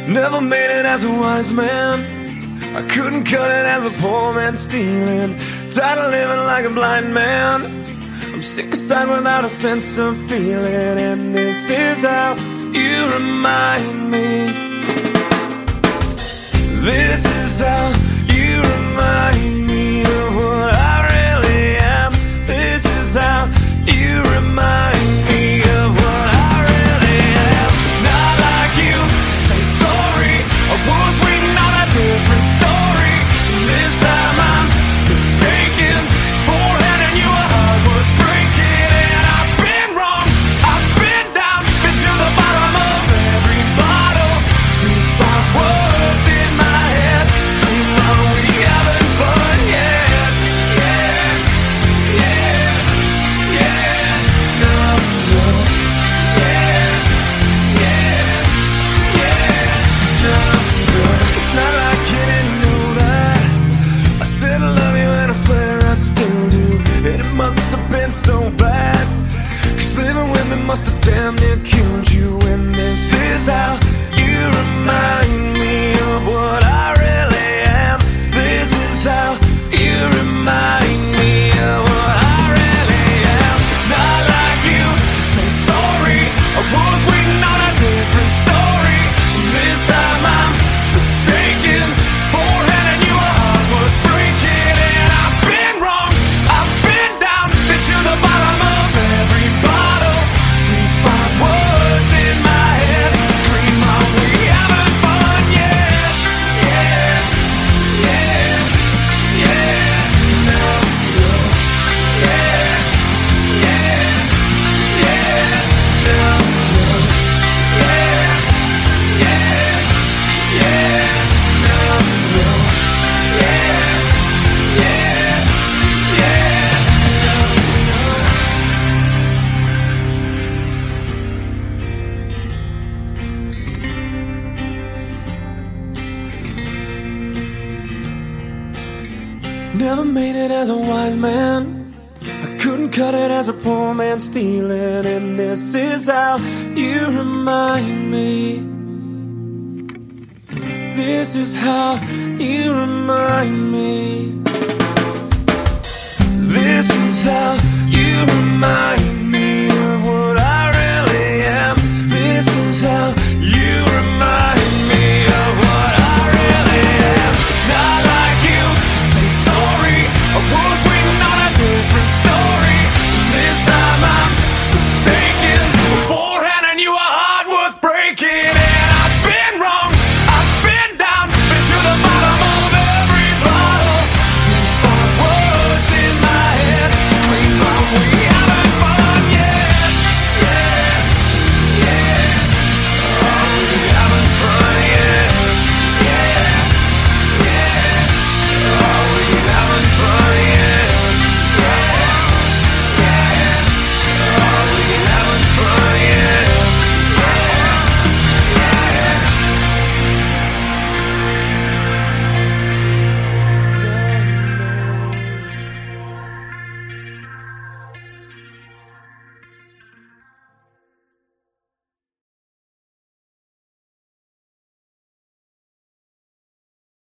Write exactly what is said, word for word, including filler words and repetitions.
Never made it as a wise man. I couldn't cut it as a poor man stealing. Tired of living like a blind man. I'm sick aside without a sense of feeling. And this is how you remind me. This is how you remind me of what I really am. This is how you remind me of what I really am. It's not like you to say sorry. I was waiting on a different story. And this time I'm mistaken for handing you a heart worth breaking. And I've been wrong, I've been down, been to the bottom of every bottle. These five words in my head scream, are we having fun yet? Yeah, yeah, yeah, no, no. Yeah, yeah, yeah, no, no. It's not like you didn't know that I said I love you and I swear I still do. And it must have been so bad, 'cause living with me must have damn near killed you. And this is how you remind me of what I really am. This is how you remind me of what I really am. It's not like you to say sorry. I was waiting on a different story. And this time I'm mistaken for handing you a heart worth breaking. And I've been wrong, I've been down, been to the bottom of every bottle. These five words in my head scream, are we having fun yet? Yeah, yeah, yeah, no, no. Yeah, yeah, yeah, no, no. Yeah, yeah, yeah, no, no. Yeah, yeah, yeah, no, no. Never made it as a wise man. I couldn't cut it as a poor man stealing. And this is how you remind me. This is how you remind me. This is how you remind me.